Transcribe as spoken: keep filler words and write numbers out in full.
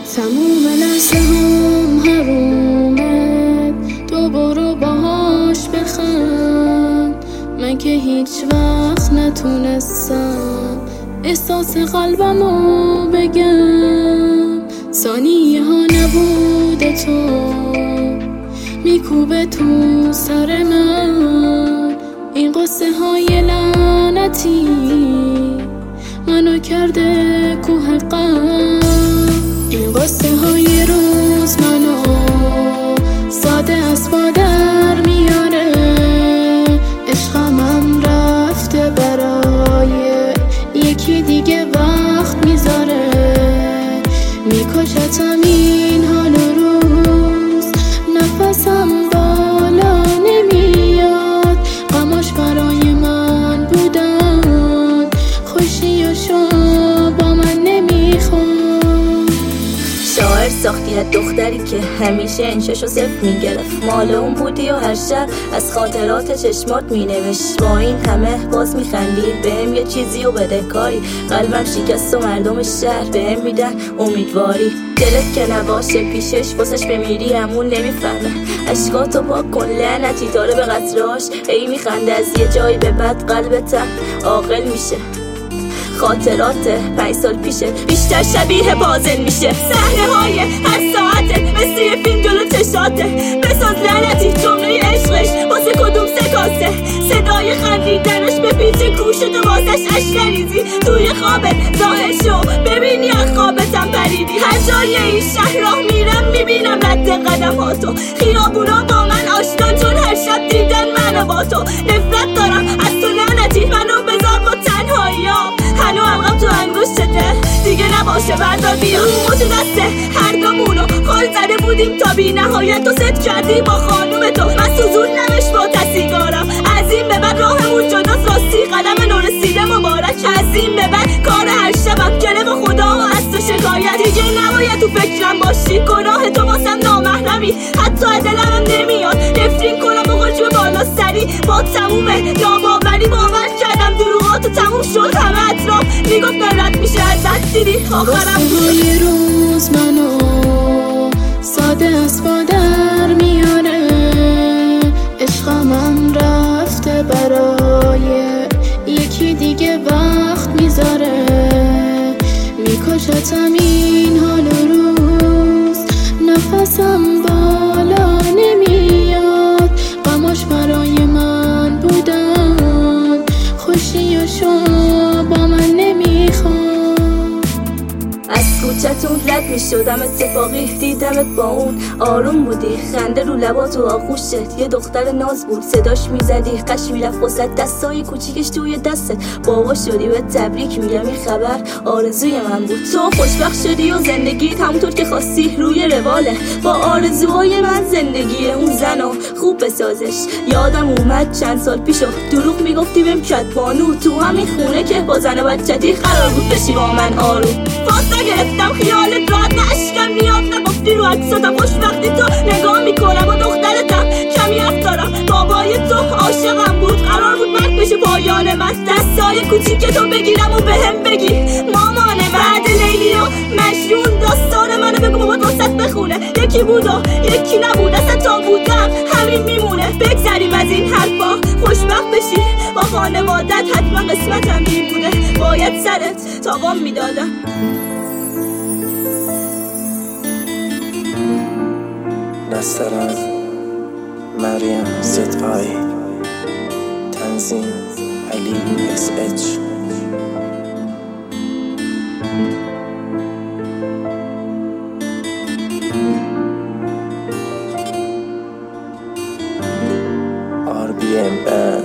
تموم لحظه هم حرومه، تو برو باهاش بخند. من که هیچ وقت نتونستم احساس قلبمو بگم. ثانیه ها نبوده تو میکوبه تو سر من. این قصه های لعنتی منو کرده کوه غم. این قصه های روز منو ساده از پا در میاره. عشقمم رفته برای یکی دیگه وقت میذاره. میکشتم این حال روز، نفسم بالا نمیاد. غماش برای من بودن، خوشیاشو با من نمیخوام. شاعر ساختی از دختری که همیشه انشاشو صفر میگرفت. مال اون بودی و هر شب از خاطرات چشمات مینوشت. با این همه باز میخندی بهم یه چیزی و بده کاری. قلبم شکست و مردم شهر بهم میدن امیدواری. دلت که نباشه پیشش واسش بمیری همون نمیفهمه. اشکاتو پاک کن لعنتی داره به قطراش. ای میخنده از یه جایی به بعد قلبتم عاقل میشه. خاطرات پنج سال پیشه بیشتر شبیه پازل میشه. صحنه های هر ساعته مثل یه فیلم جلو چشاته. بساز لعنتی جمله عشقش واسه کدوم سکانسه. صدای خندیدنش به پیچ گوشت و واسش اش نریزی. توی خوابت ظاهر شو ببینی از خوابتم پریدی. هر جای این شهر راه میرم میبینم رد قدم ها تو. خیابونا با من آشنان چون هر شب دیدن منو با تو. نفرت دارم از تو لعنتی منو بذار با تنهایی ها. هنو حلقم تو انگشتته دیگه نباشه بردار بیا. تو دسته هر دومونو خال زده بودیم تا بی نهایت. تو ست کردی با خانوم تو. من سوزون نمش با تسیگارم. از این به بعد راهمون جداست راستی قدم نو رسیده مبارک. از این به بعد کار هر شبم گله با خدا و از تو شکایت. دیگه نباید تو فکرم باشی. گناه تو واسم نامحرمی حتی دلم نمیاد. نفرین کنم با قلچ بالا سری با تمومه ناباوری. باور کردم دروغاتو تموم شد. همه اطراف میگفت نرد میشه ازت دیدی آخرم قصه روز منو ساده از پا در میاره. عشقمم رفته برای یکی دیگه وقت میذاره. میکشتم این حال روز، نفسم بالا نمیاد. غماش برای من بودن، خوشیاشو با من نمیخوام. از کوچتون رد میشدم اتفاقی دیدمت با اون. آروم بودی خنده رو لبات و آغوشت. یه دختر ناز بود صداش میزدی قش میرفت وسط. دستای کوچیکش توی دستت. بابا شدی به تبریک میگم این خبر آرزوی من بود. تو خوشبخت شدی و زندگیت همونطور که خواستی روی رواله. با آرزوهای من زندگی اون زنو خوب بسازش. یادم اومد چند سال پیشو دروغ میگفتی بهم کدبانو. تو همین خونه که با زن و بچتی قرار بود بشی با من آروم. فاصله گرفتم خیالت راحت نه اشکم میاد. نگفتی رو عکساتم خوشبختی تو نگاه میکنم و دخترتم کمی حرف دارم. بابای تو عاشقم بود قرار بود مرگ بشه پایان من. دستای کوچیک تو بگیرم و بهم بگی مامانه. بعد لیلی و مجنون داستان منو بگو بابات واسط بخونه. یکی بود و یکی نبود اصلا تا بودم همین میمونه. بگذریم از این حرفا خوشبخت بشی با خانوادت. حتما قسمتم این بوده باید سرت تاقام میدادم. نسترن مریم ستایی تنظیم علی اس اچ. آر بی ام